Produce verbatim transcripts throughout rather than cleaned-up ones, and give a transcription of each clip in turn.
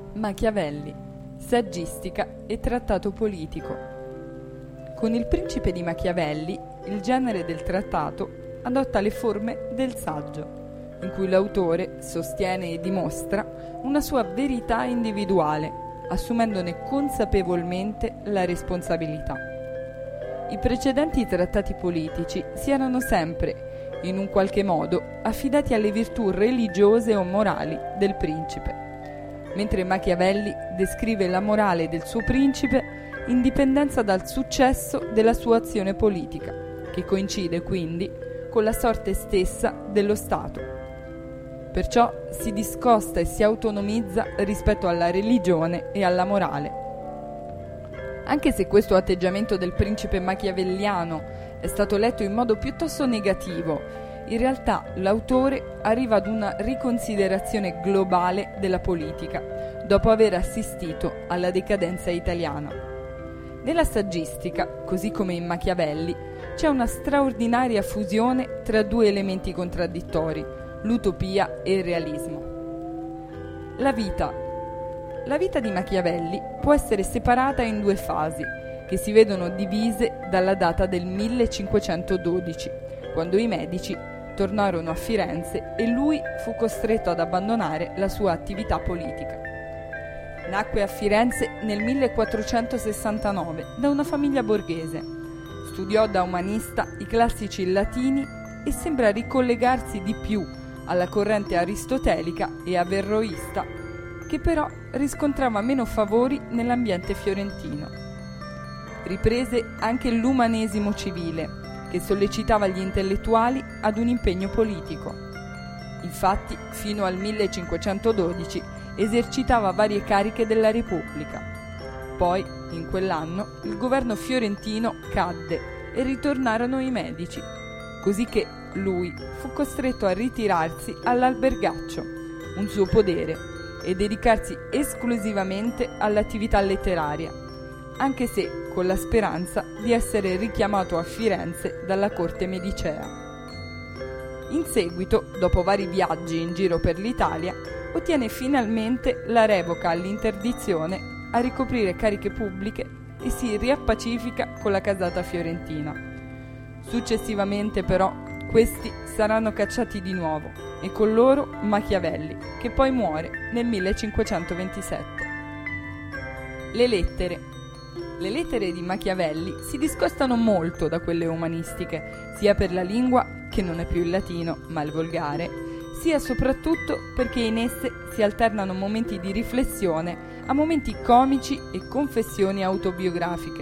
Machiavelli, saggistica e trattato politico. Con il Principe di Machiavelli, il genere del trattato adotta le forme del saggio, in cui l'autore sostiene e dimostra una sua verità individuale, assumendone consapevolmente la responsabilità. I precedenti trattati politici si erano sempre, in un qualche modo, affidati alle virtù religiose o morali del principe, mentre Machiavelli descrive la morale del suo principe in dipendenza dal successo della sua azione politica, che coincide quindi con la sorte stessa dello Stato. Perciò si discosta e si autonomizza rispetto alla religione e alla morale. Anche se questo atteggiamento del principe machiavelliano è stato letto in modo piuttosto negativo, in realtà l'autore arriva ad una riconsiderazione globale della politica, dopo aver assistito alla decadenza italiana. Nella saggistica, così come in Machiavelli, c'è una straordinaria fusione tra due elementi contraddittori, l'utopia e il realismo. La vita. La vita di Machiavelli può essere separata in due fasi, che si vedono divise dalla data del millecinquecentododici, quando i Medici tornarono a Firenze e lui fu costretto ad abbandonare la sua attività politica. Nacque a Firenze nel millequattrocentosessantanove da una famiglia borghese. Studiò da umanista i classici latini e sembra ricollegarsi di più alla corrente aristotelica e averroista, che però riscontrava meno favori nell'ambiente fiorentino. Riprese anche l'umanesimo civile, che sollecitava gli intellettuali ad un impegno politico. Infatti, fino al millecinquecentododici esercitava varie cariche della Repubblica. Poi, in quell'anno, il governo fiorentino cadde e ritornarono i Medici, così che lui fu costretto a ritirarsi all'albergaccio, un suo podere, e dedicarsi esclusivamente all'attività letteraria, anche se con la speranza di essere richiamato a Firenze dalla corte medicea. In seguito, dopo vari viaggi in giro per l'Italia, ottiene finalmente la revoca all'interdizione a ricoprire cariche pubbliche e si riappacifica con la casata fiorentina. Successivamente, però, questi saranno cacciati di nuovo e con loro Machiavelli, che poi muore nel millecinquecentoventisette. Le lettere. Le lettere di Machiavelli si discostano molto da quelle umanistiche, sia per la lingua, che non è più il latino ma il volgare, sia soprattutto perché in esse si alternano momenti di riflessione a momenti comici e confessioni autobiografiche.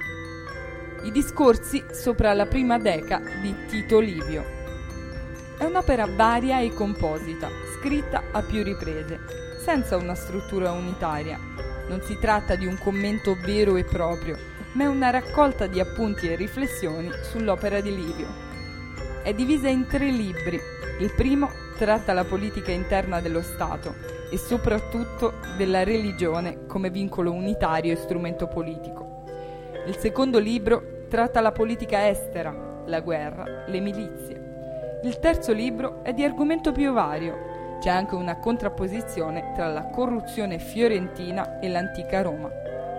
I discorsi sopra la prima Deca di Tito Livio. È un'opera varia e composita, scritta a più riprese, senza una struttura unitaria. Non si tratta di un commento vero e proprio, ma è una raccolta di appunti e riflessioni sull'opera di Livio. È divisa in tre libri. Il primo tratta la politica interna dello Stato e soprattutto della religione come vincolo unitario e strumento politico. Il secondo libro tratta la politica estera, la guerra, le milizie. Il terzo libro è di argomento più vario. C'è anche una contrapposizione tra la corruzione fiorentina e l'antica Roma.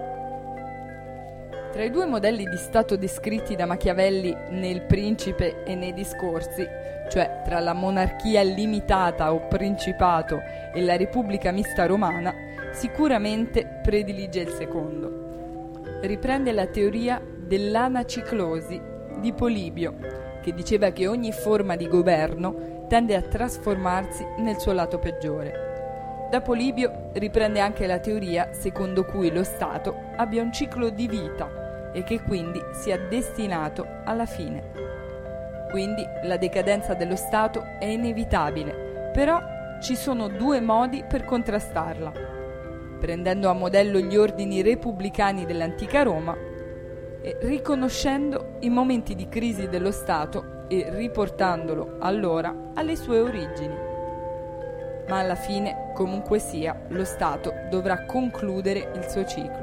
Tra i due modelli di Stato descritti da Machiavelli nel Principe e nei Discorsi, cioè tra la monarchia limitata o principato e la repubblica mista romana, sicuramente predilige il secondo. Riprende la teoria dell'anaciclosi di Polibio, che diceva che ogni forma di governo tende a trasformarsi nel suo lato peggiore. Da Polibio riprende anche la teoria secondo cui lo Stato abbia un ciclo di vita e che quindi sia destinato alla fine. Quindi la decadenza dello Stato è inevitabile, però ci sono due modi per contrastarla. Prendendo a modello gli ordini repubblicani dell'antica Roma e riconoscendo i momenti di crisi dello Stato e riportandolo allora alle sue origini. Ma alla fine, comunque sia, lo Stato dovrà concludere il suo ciclo.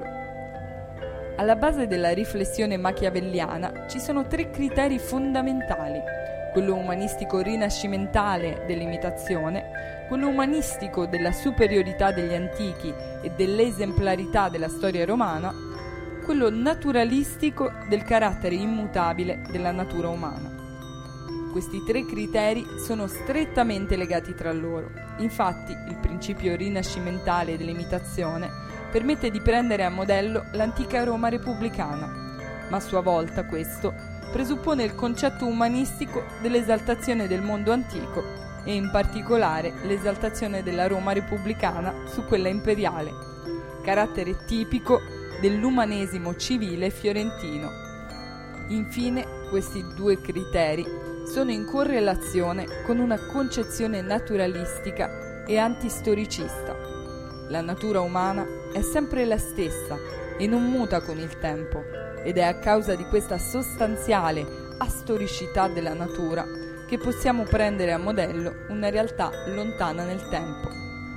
Alla base della riflessione machiavelliana ci sono tre criteri fondamentali, quello umanistico rinascimentale dell'imitazione, quello umanistico della superiorità degli antichi e dell'esemplarità della storia romana, quello naturalistico del carattere immutabile della natura umana. Questi tre criteri sono strettamente legati tra loro. Infatti, il principio rinascimentale dell'imitazione permette di prendere a modello l'antica Roma repubblicana, ma a sua volta questo presuppone il concetto umanistico dell'esaltazione del mondo antico e in particolare l'esaltazione della Roma repubblicana su quella imperiale, carattere tipico dell'umanesimo civile fiorentino. Infine, questi due criteri sono in correlazione con una concezione naturalistica e antistoricista. La natura umana è sempre la stessa e non muta con il tempo, ed è a causa di questa sostanziale astoricità della natura che possiamo prendere a modello una realtà lontana nel tempo.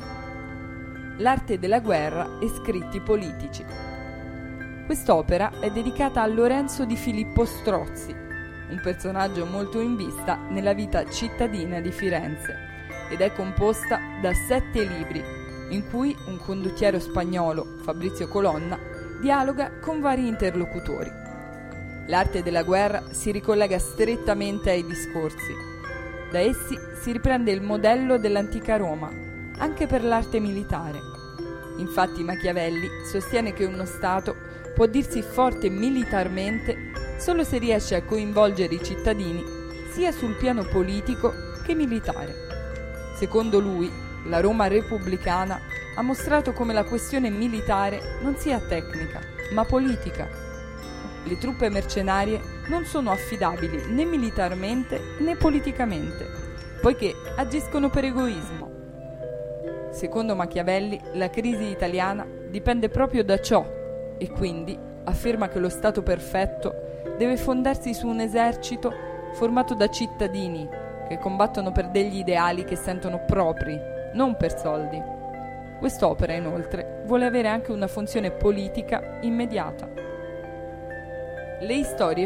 L'arte della guerra e scritti politici. Quest'opera è dedicata a Lorenzo di Filippo Strozzi, un personaggio molto in vista nella vita cittadina di Firenze, ed è composta da sette libri, in cui un condottiero spagnolo, Fabrizio Colonna, dialoga con vari interlocutori. L'arte della guerra si ricollega strettamente ai discorsi. Da essi si riprende il modello dell'antica Roma, anche per l'arte militare. Infatti Machiavelli sostiene che uno Stato può dirsi forte militarmente solo se riesce a coinvolgere i cittadini sia sul piano politico che militare. Secondo lui, la Roma repubblicana ha mostrato come la questione militare non sia tecnica, ma politica. Le truppe mercenarie non sono affidabili né militarmente né politicamente, poiché agiscono per egoismo. Secondo Machiavelli, la crisi italiana dipende proprio da ciò e quindi afferma che lo Stato perfetto deve fondarsi su un esercito formato da cittadini che combattono per degli ideali che sentono propri, non per soldi. Quest'opera, inoltre, vuole avere anche una funzione politica immediata. Le storie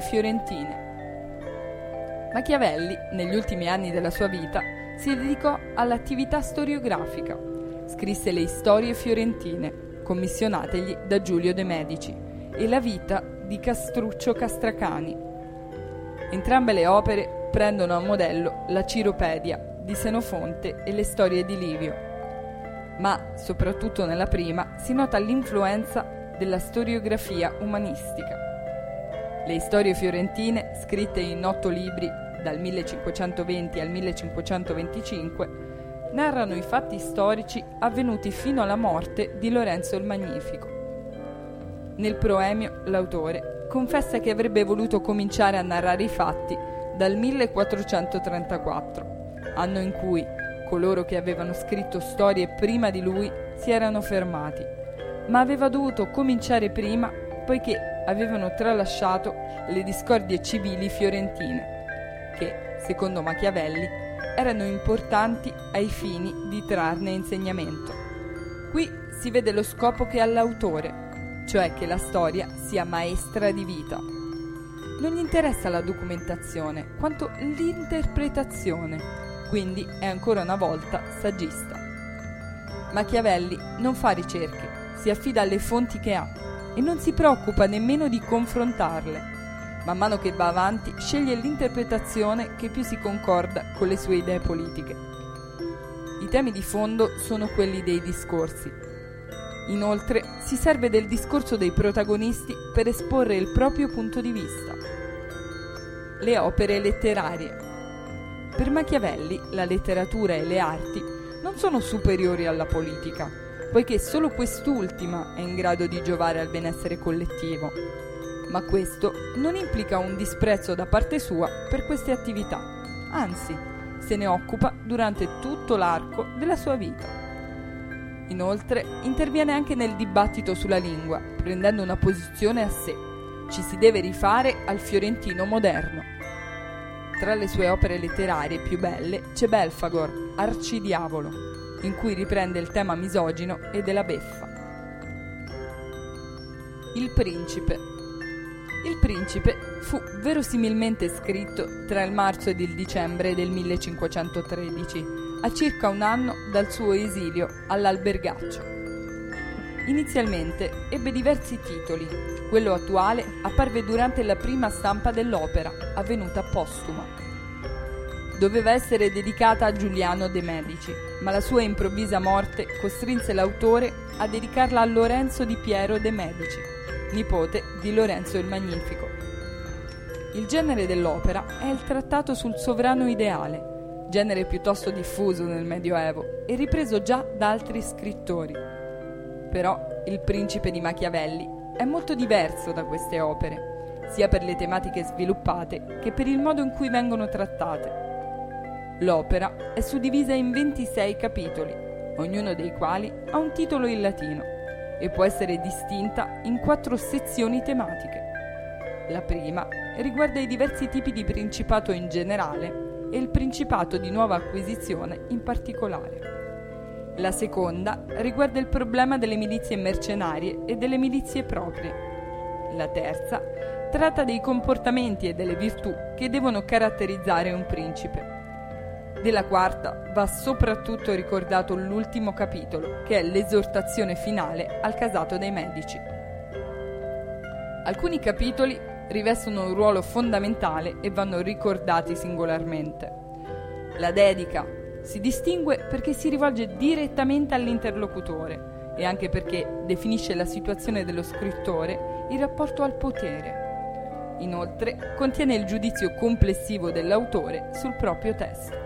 fiorentine. Machiavelli, negli ultimi anni della sua vita, si dedicò all'attività storiografica. Scrisse le storie fiorentine, commissionategli da Giulio de Medici, e la vita di Castruccio Castracani. Entrambe le opere prendono a modello la Ciropedia di Senofonte e le storie di Livio. Ma, soprattutto nella prima, si nota l'influenza della storiografia umanistica. Le storie fiorentine, scritte in otto libri dal millecinquecentoventi al millecinquecentoventicinque, narrano i fatti storici avvenuti fino alla morte di Lorenzo il Magnifico. Nel proemio, l'autore confessa che avrebbe voluto cominciare a narrare i fatti dal millequattrocentotrentaquattro, anno in cui coloro che avevano scritto storie prima di lui si erano fermati, ma aveva dovuto cominciare prima poiché avevano tralasciato le discordie civili fiorentine, che, secondo Machiavelli, erano importanti ai fini di trarne insegnamento. Qui si vede lo scopo che ha l'autore, cioè che la storia sia maestra di vita. Non gli interessa la documentazione, quanto l'interpretazione. Quindi è ancora una volta saggista. Machiavelli non fa ricerche, si affida alle fonti che ha e non si preoccupa nemmeno di confrontarle. Man mano che va avanti sceglie l'interpretazione che più si concorda con le sue idee politiche. I temi di fondo sono quelli dei discorsi. Inoltre si serve del discorso dei protagonisti per esporre il proprio punto di vista. Le opere letterarie. Per Machiavelli la letteratura e le arti non sono superiori alla politica, poiché solo quest'ultima è in grado di giovare al benessere collettivo. Ma questo non implica un disprezzo da parte sua per queste attività, anzi, se ne occupa durante tutto l'arco della sua vita. Inoltre, interviene anche nel dibattito sulla lingua, prendendo una posizione a sé. Ci si deve rifare al fiorentino moderno. Tra le sue opere letterarie più belle c'è Belfagor, Arcidiavolo, in cui riprende il tema misogino e della beffa. Il principe. Il Principe fu verosimilmente scritto tra il marzo ed il dicembre del millecinquecentotredici, a circa un anno dal suo esilio all'Albergaccio. Inizialmente ebbe diversi titoli. Quello attuale apparve durante la prima stampa dell'opera, avvenuta postuma. Doveva essere dedicata a Giuliano de' Medici, ma la sua improvvisa morte costrinse l'autore a dedicarla a Lorenzo di Piero de' Medici, nipote di Lorenzo il Magnifico. Il genere dell'opera è il trattato sul sovrano ideale, genere piuttosto diffuso nel Medioevo e ripreso già da altri scrittori. Però Il Principe di Machiavelli è molto diverso da queste opere, sia per le tematiche sviluppate che per il modo in cui vengono trattate. L'opera è suddivisa in ventisei capitoli, ognuno dei quali ha un titolo in latino, e può essere distinta in quattro sezioni tematiche. La prima riguarda i diversi tipi di principato in generale e il principato di nuova acquisizione in particolare. La seconda riguarda il problema delle milizie mercenarie e delle milizie proprie. La terza tratta dei comportamenti e delle virtù che devono caratterizzare un principe. Della quarta va soprattutto ricordato l'ultimo capitolo, che è l'esortazione finale al casato dei Medici. Alcuni capitoli rivestono un ruolo fondamentale e vanno ricordati singolarmente. La dedica si distingue perché si rivolge direttamente all'interlocutore e anche perché definisce la situazione dello scrittore in rapporto al potere. Inoltre contiene il giudizio complessivo dell'autore sul proprio testo.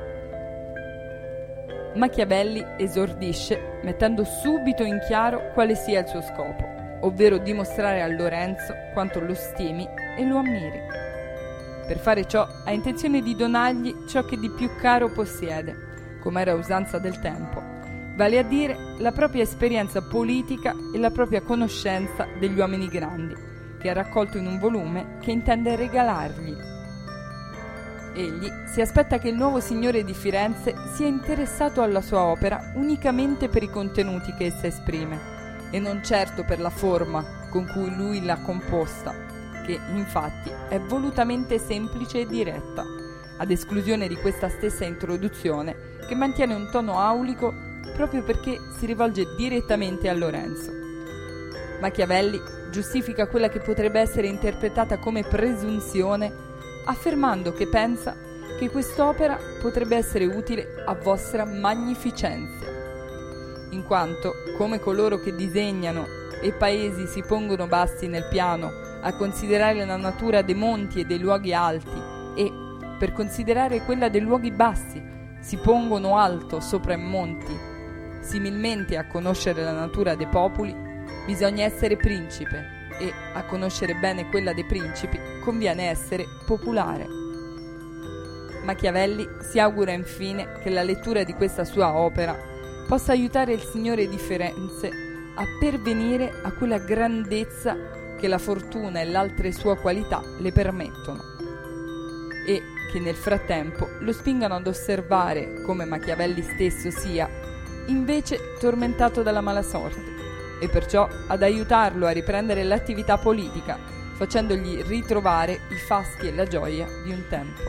Machiavelli esordisce mettendo subito in chiaro quale sia il suo scopo, ovvero dimostrare a Lorenzo quanto lo stimi e lo ammiri. Per fare ciò ha intenzione di donargli ciò che di più caro possiede, come era usanza del tempo, vale a dire la propria esperienza politica e la propria conoscenza degli uomini grandi, che ha raccolto in un volume che intende regalargli. Egli si aspetta che il nuovo signore di Firenze sia interessato alla sua opera unicamente per i contenuti che essa esprime, e non certo per la forma con cui lui l'ha composta, che infatti è volutamente semplice e diretta, ad esclusione di questa stessa introduzione che mantiene un tono aulico proprio perché si rivolge direttamente a Lorenzo. Machiavelli giustifica quella che potrebbe essere interpretata come presunzione affermando che pensa che quest'opera potrebbe essere utile a vostra magnificenza, in quanto, come coloro che disegnano e paesi si pongono bassi nel piano a considerare la natura dei monti e dei luoghi alti e, per considerare quella dei luoghi bassi, si pongono alto sopra i monti, similmente a conoscere la natura dei popoli, bisogna essere principe, e a conoscere bene quella dei principi conviene essere popolare. Machiavelli si augura infine che la lettura di questa sua opera possa aiutare il signore di Firenze a pervenire a quella grandezza che la fortuna e le altre sue qualità le permettono, e che nel frattempo lo spingano ad osservare come Machiavelli stesso sia invece tormentato dalla mala sorte, e perciò ad aiutarlo a riprendere l'attività politica, facendogli ritrovare i fasti e la gioia di un tempo.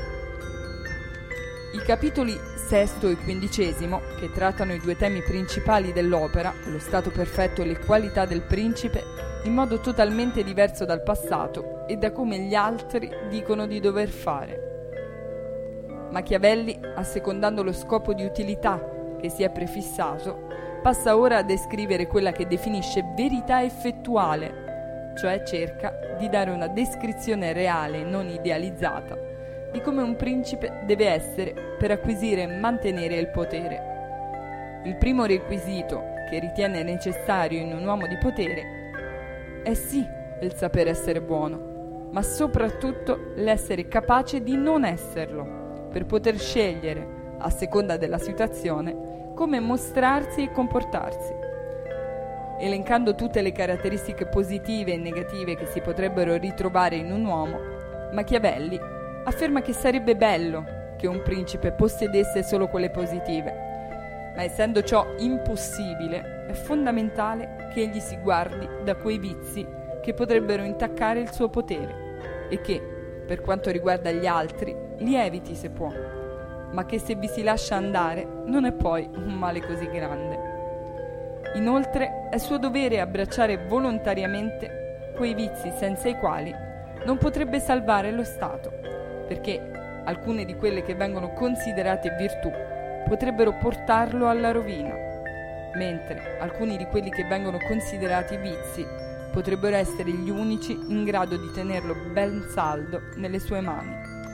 I capitoli sesto e quindicesimo, che trattano i due temi principali dell'opera, lo stato perfetto e le qualità del principe, in modo totalmente diverso dal passato e da come gli altri dicono di dover fare. Machiavelli, assecondando lo scopo di utilità che si è prefissato, passa ora a descrivere quella che definisce verità effettuale, cioè cerca di dare una descrizione reale, non idealizzata, di come un principe deve essere per acquisire e mantenere il potere. Il primo requisito che ritiene necessario in un uomo di potere è sì il saper essere buono, ma soprattutto l'essere capace di non esserlo, per poter scegliere, a seconda della situazione, come mostrarsi e comportarsi. Elencando tutte le caratteristiche positive e negative che si potrebbero ritrovare in un uomo, Machiavelli afferma che sarebbe bello che un principe possedesse solo quelle positive, ma essendo ciò impossibile, è fondamentale che egli si guardi da quei vizi che potrebbero intaccare il suo potere e che, per quanto riguarda gli altri, li eviti se può, ma che se vi si lascia andare non è poi un male così grande. Inoltre è suo dovere abbracciare volontariamente quei vizi senza i quali non potrebbe salvare lo Stato, perché alcune di quelle che vengono considerate virtù potrebbero portarlo alla rovina, mentre alcuni di quelli che vengono considerati vizi potrebbero essere gli unici in grado di tenerlo ben saldo nelle sue mani.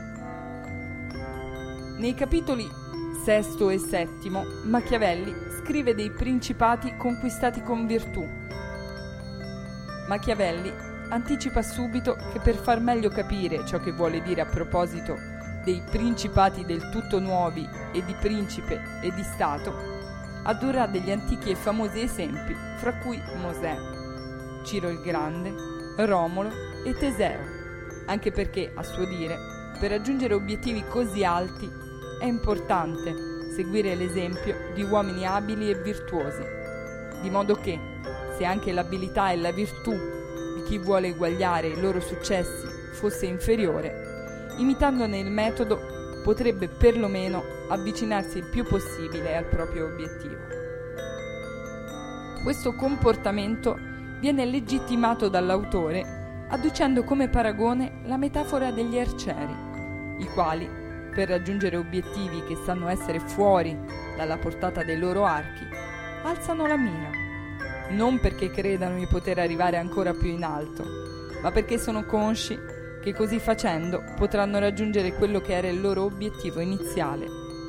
Nei capitoli sesto e settimo, Machiavelli scrive dei principati conquistati con virtù. Machiavelli anticipa subito che per far meglio capire ciò che vuole dire a proposito dei principati del tutto nuovi e di principe e di stato, addurrà degli antichi e famosi esempi, fra cui Mosè, Ciro il Grande, Romolo e Teseo, anche perché, a suo dire, per raggiungere obiettivi così alti è importante seguire l'esempio di uomini abili e virtuosi, di modo che, se anche l'abilità e la virtù di chi vuole eguagliare i loro successi fosse inferiore, imitandone il metodo potrebbe perlomeno avvicinarsi il più possibile al proprio obiettivo. Questo comportamento viene legittimato dall'autore adducendo come paragone la metafora degli arcieri, i quali, per raggiungere obiettivi che sanno essere fuori dalla portata dei loro archi, alzano la mira, non perché credano di poter arrivare ancora più in alto, ma perché sono consci che così facendo potranno raggiungere quello che era il loro obiettivo iniziale.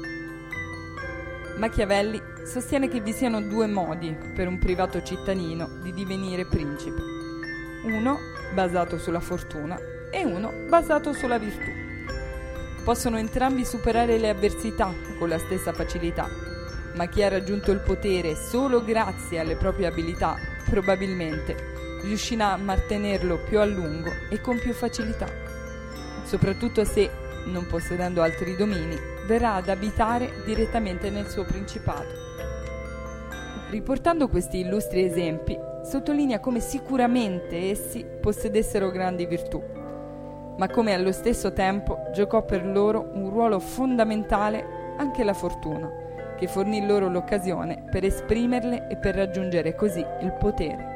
Machiavelli sostiene che vi siano due modi per un privato cittadino di divenire principe, uno basato sulla fortuna e uno basato sulla virtù. Possono entrambi superare le avversità con la stessa facilità, ma chi ha raggiunto il potere solo grazie alle proprie abilità probabilmente riuscirà a mantenerlo più a lungo e con più facilità, soprattutto se, non possedendo altri domini, verrà ad abitare direttamente nel suo principato. Riportando questi illustri esempi, sottolinea come sicuramente essi possedessero grandi virtù, ma come allo stesso tempo giocò per loro un ruolo fondamentale anche la fortuna, che fornì loro l'occasione per esprimerle e per raggiungere così il potere.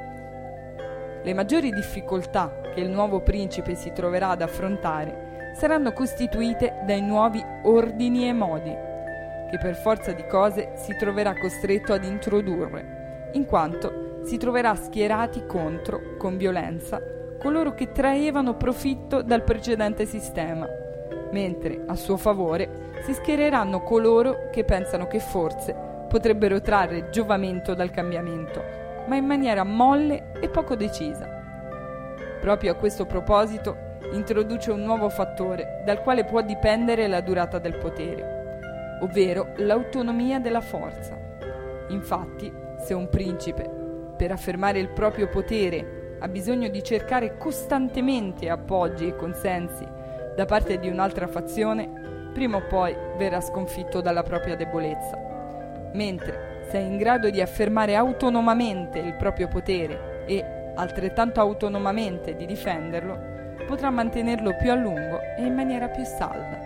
Le maggiori difficoltà che il nuovo principe si troverà ad affrontare saranno costituite dai nuovi ordini e modi, che per forza di cose si troverà costretto ad introdurre, in quanto si troverà schierati contro, con violenza, coloro che traevano profitto dal precedente sistema, mentre a suo favore si schiereranno coloro che pensano che forse potrebbero trarre giovamento dal cambiamento, ma in maniera molle e poco decisa. Proprio a questo proposito introduce un nuovo fattore dal quale può dipendere la durata del potere, ovvero l'autonomia della forza. Infatti, se un principe, per affermare il proprio potere, ha bisogno di cercare costantemente appoggi e consensi da parte di un'altra fazione, prima o poi verrà sconfitto dalla propria debolezza. Mentre se è in grado di affermare autonomamente il proprio potere e altrettanto autonomamente di difenderlo, potrà mantenerlo più a lungo e in maniera più salda.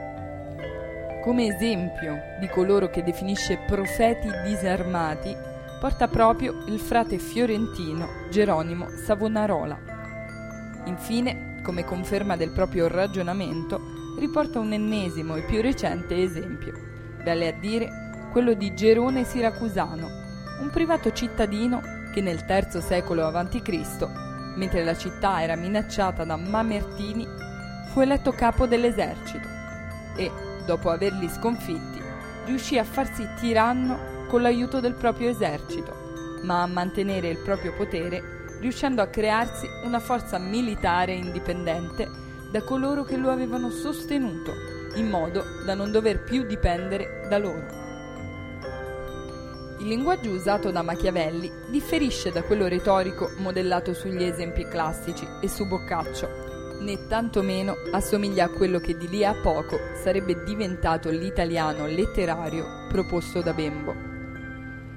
Come esempio di coloro che definisce profeti disarmati, porta proprio il frate fiorentino Geronimo Savonarola. Infine, come conferma del proprio ragionamento, riporta un ennesimo e più recente esempio, vale a dire quello di Gerone Siracusano, un privato cittadino che nel terzo secolo avanti Cristo, mentre la città era minacciata da Mamertini, fu eletto capo dell'esercito e, dopo averli sconfitti, riuscì a farsi tiranno con l'aiuto del proprio esercito, ma a mantenere il proprio potere, riuscendo a crearsi una forza militare indipendente da coloro che lo avevano sostenuto, in modo da non dover più dipendere da loro. Il linguaggio usato da Machiavelli differisce da quello retorico modellato sugli esempi classici e su Boccaccio, né tantomeno assomiglia a quello che di lì a poco sarebbe diventato l'italiano letterario proposto da Bembo.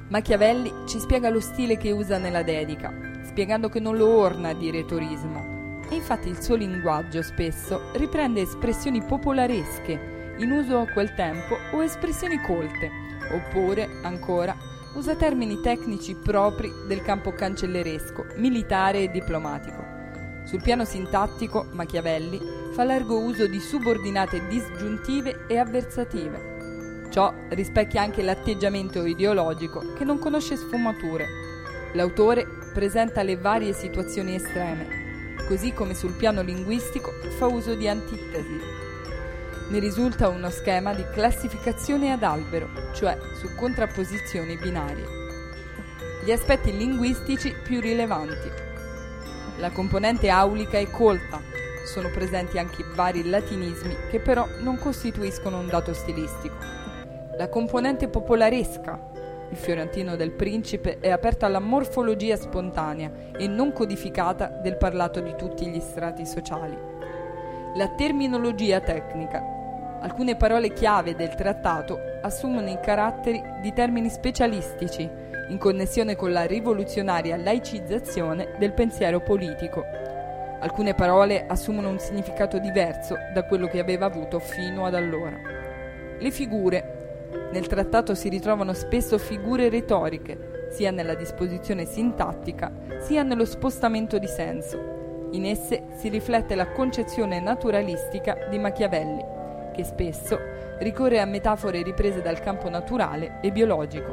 Machiavelli ci spiega lo stile che usa nella dedica, spiegando che non lo orna di retorismo. E infatti il suo linguaggio spesso riprende espressioni popolaresche in uso a quel tempo o espressioni colte, oppure, ancora, usa termini tecnici propri del campo cancelleresco, militare e diplomatico. Sul piano sintattico, Machiavelli fa largo uso di subordinate disgiuntive e avversative. Ciò rispecchia anche l'atteggiamento ideologico che non conosce sfumature. L'autore presenta le varie situazioni estreme, così come sul piano linguistico fa uso di antitesi. Ne risulta uno schema di classificazione ad albero, cioè su contrapposizioni binarie. Gli aspetti linguistici più rilevanti. La componente aulica è colta, sono presenti anche vari latinismi che però non costituiscono un dato stilistico. La componente popolaresca. Il fiorentino del principe è aperto alla morfologia spontanea e non codificata del parlato di tutti gli strati sociali. La terminologia tecnica. Alcune parole chiave del trattato assumono i caratteri di termini specialistici in connessione con la rivoluzionaria laicizzazione del pensiero politico. Alcune parole assumono un significato diverso da quello che aveva avuto fino ad allora. Le figure. Nel trattato si ritrovano spesso figure retoriche, sia nella disposizione sintattica, sia nello spostamento di senso. In esse si riflette la concezione naturalistica di Machiavelli, che spesso ricorre a metafore riprese dal campo naturale e biologico.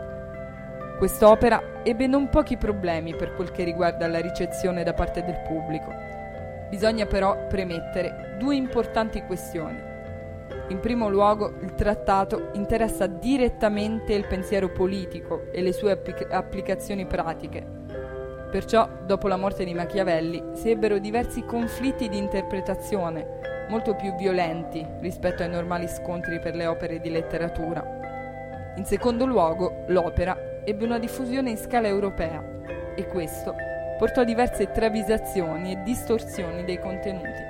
Quest'opera ebbe non pochi problemi per quel che riguarda la ricezione da parte del pubblico. Bisogna però premettere due importanti questioni. In primo luogo, il trattato interessa direttamente il pensiero politico e le sue applic- applicazioni pratiche. Perciò, dopo la morte di Machiavelli, si ebbero diversi conflitti di interpretazione, molto più violenti rispetto ai normali scontri per le opere di letteratura. In secondo luogo, l'opera ebbe una diffusione in scala europea e questo portò a diverse travisazioni e distorsioni dei contenuti.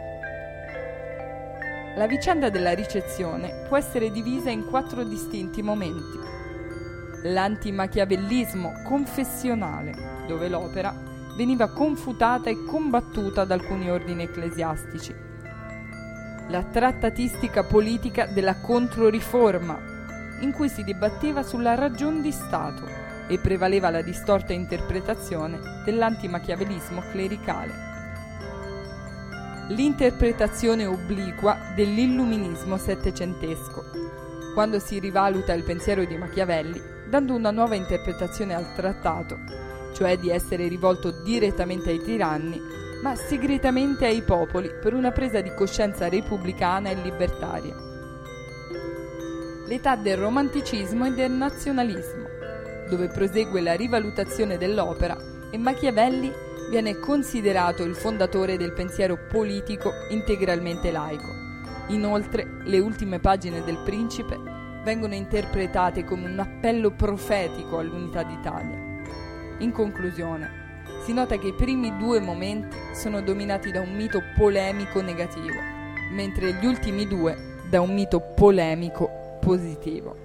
La vicenda della ricezione può essere divisa in quattro distinti momenti. L'antimachiavellismo confessionale, dove l'opera veniva confutata e combattuta da alcuni ordini ecclesiastici. La trattatistica politica della Controriforma, in cui si dibatteva sulla ragion di Stato e prevaleva la distorta interpretazione dell'antimachiavellismo clericale. L'interpretazione obliqua dell'illuminismo settecentesco, quando si rivaluta il pensiero di Machiavelli dando una nuova interpretazione al trattato, cioè di essere rivolto direttamente ai tiranni, ma segretamente ai popoli per una presa di coscienza repubblicana e libertaria. L'età del romanticismo e del nazionalismo, dove prosegue la rivalutazione dell'opera e Machiavelli viene considerato il fondatore del pensiero politico integralmente laico. Inoltre, le ultime pagine del Principe vengono interpretate come un appello profetico all'unità d'Italia. In conclusione, si nota che i primi due momenti sono dominati da un mito polemico negativo, mentre gli ultimi due da un mito polemico positivo.